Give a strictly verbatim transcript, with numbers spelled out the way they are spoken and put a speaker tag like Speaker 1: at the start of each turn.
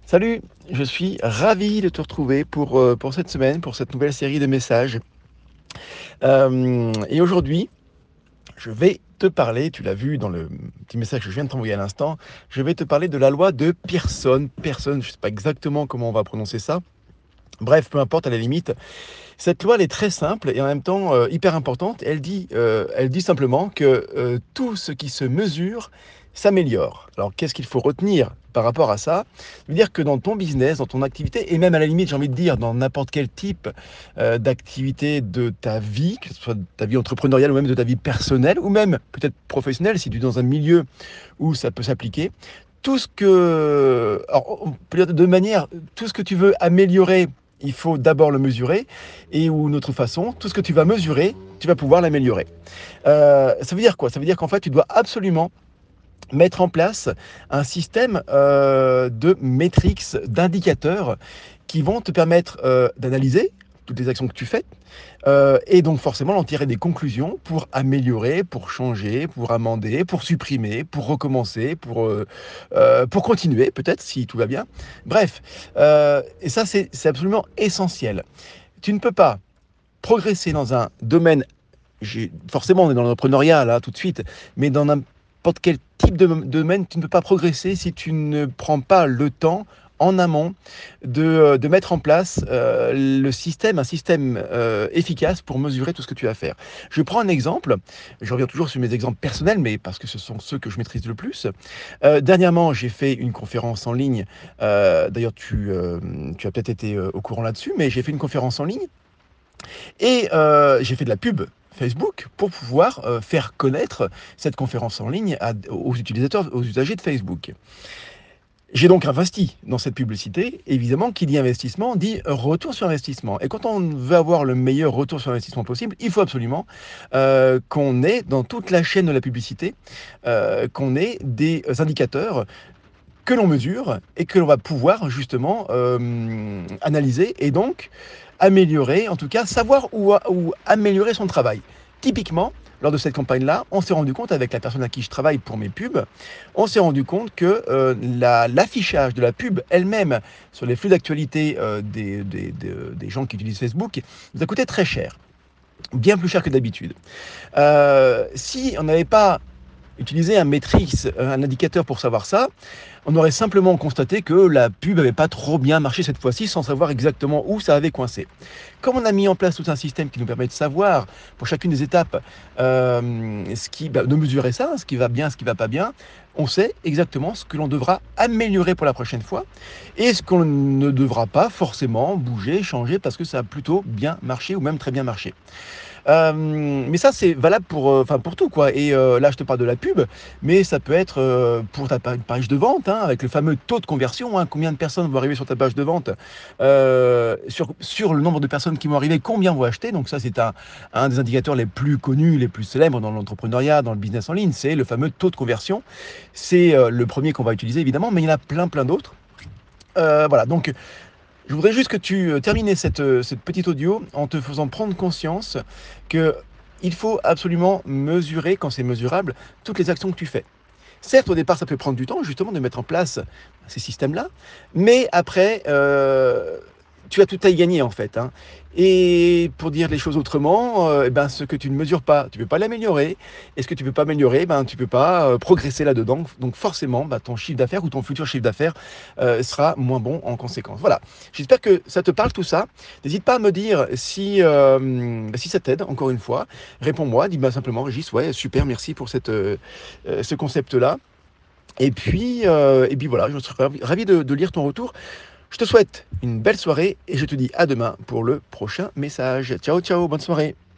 Speaker 1: Salut, je suis ravi de te retrouver pour, heu, pour cette semaine, pour cette nouvelle série de messages. Hem et aujourd'hui, je vais te parler, tu l'as vu dans le petit message que je viens de t'envoyer à l'instant, je vais te parler de la loi de Pearson. Pearson, je ne sais pas exactement comment on va prononcer ça. Bref, peu importe à la limite. Cette loi, elle est très simple et en même temps, heu, hyper importante. Elle dit, heu, elle dit simplement que, heu, tout ce qui se mesure s'améliore. Alors qu'est-ce qu'il faut retenir par rapport à ça? Ça veut dire que dans ton business, dans ton activité et même à la limite, j'ai envie de dire dans n'importe quel type, heu, d'activité de ta vie, que ce soit de ta vie entrepreneuriale ou même de ta vie personnelle ou même peut-être professionnelle si tu es dans un milieu où ça peut s'appliquer. Tout ce que alors on peut dire de deux manières, tout ce que tu veux améliorer, il faut d'abord le mesurer et ou une autre façon, tout ce que tu vas mesurer, tu vas pouvoir l'améliorer. Heu, ça veut dire quoi? Ça veut dire qu'en fait, tu dois absolument mettre en place un système, heu, de métriques, d'indicateurs qui vont te permettre, heu, d'analyser toutes les actions que tu fais, heu et donc forcément d'en tirer des conclusions pour améliorer, pour changer, pour amender, pour supprimer, pour recommencer, pour, heu heu, pour continuer peut-être si tout va bien. Bref, heu et ça c'est c'est absolument essentiel. Tu ne peux pas progresser dans un domaine j'ai forcément, on est dans l'entrepreneuriat là, tout de suite, mais dans n'importe quel type de domaine, tu ne peux pas progresser si tu ne prends pas le temps, en amont, de, heu, de mettre en place, heu, le système un système, heu, efficace pour mesurer tout ce que tu vas faire. Je prends un exemple, je reviens toujours sur mes exemples personnels, mais parce que ce sont ceux que je maîtrise le plus. Heu, dernièrement, j'ai fait une conférence en ligne, heu, d'ailleurs tu, hem, tu as peut-être été, heu, au courant là-dessus, mais j'ai fait une conférence en ligne et heu, j'ai fait de la pub Facebook pour pouvoir, heu, faire connaître cette conférence en ligne à d aux utilisateurs, aux usagers de Facebook. J'ai donc investi dans cette publicité. Évidemment, qui dit investissement dit retour sur investissement et quand on veut avoir le meilleur retour sur investissement possible, il faut absolument, heu, qu'on ait dans toute la chaîne de la publicité, heu, qu'on ait des indicateurs que l'on mesure et que l'on va pouvoir justement, hem, analyser et donc améliorer, en tout cas savoir où a où améliorer son travail. Typiquement, lors de cette campagne-là, on s'est rendu compte avec la personne à qui je travaille pour mes pubs, on s'est rendu compte que, heu, la l'affichage de la pub elle-même sur les flux d'actualité, heu, des des de des gens qui utilisent Facebook nous a coûté très cher, bien plus cher que d'habitude. Heu, si on n'avait pas utilisé un métrix, un indicateur pour savoir ça, on aurait simplement constaté que la pub avait pas trop bien marché cette fois-ci, sans savoir exactement où ça avait coincé. Comme on a mis en place tout un système qui nous permet de savoir, pour chacune des étapes, hem, ce qui bah, de mesurer ça, ce qui va bien, ce qui va pas bien, on sait exactement ce que l'on devra améliorer pour la prochaine fois et ce qu'on ne devra pas forcément bouger, changer parce que ça a plutôt bien marché ou même très bien marché. Hem, mais ça, c'est valable pour, heu, enfin pour tout quoi et heu, là, je te parle de la pub, mais ça peut être, heu, pour ta pa page de vente, hein, avec le fameux taux de conversion, hein. Combien de personnes vont arriver sur ta page de vente? Heu, sur sur le nombre de personnes qui vont arriver, combien vont acheter? Donc ça, c'est un un des indicateurs les plus connus, les plus célèbres dans l'entrepreneuriat, dans le business en ligne, c'est le fameux taux de conversion. C'est, heu, le premier qu'on va utiliser évidemment, mais il y en a plein, plein d'autres. Heu, voilà, donc je voudrais juste que tu, heu, termines cette, heu, cette petite audio en te faisant prendre conscience qu'il faut absolument mesurer, quand c'est mesurable, toutes les actions que tu fais. Certes, au départ, ça peut prendre du temps justement de mettre en place ces systèmes-là, mais après, heu, tu as tout à y gagner en fait, hein. Et pour dire les choses autrement, heu, et ben, ce que tu ne mesures pas, tu peux pas l'améliorer et ce que tu peux pas améliorer, ben, tu peux pas, heu, progresser là-dedans. Donc forcément, bah, ton chiffre d'affaires ou ton futur chiffre d'affaires, heu, sera moins bon en conséquence. Voilà, j'espère que ça te parle tout ça. N'hésite pas à me dire si, hem, si ça t'aide encore une fois. Réponds-moi, dis-moi simplement: «Régis, ouais, super, merci pour cette, heu heu, ce concept-là». Et puis, heu et puis voilà, je serais ravi ravi de de lire ton retour. Je te souhaite une belle soirée et je te dis à demain pour le prochain message. Ciao, ciao, bonne soirée.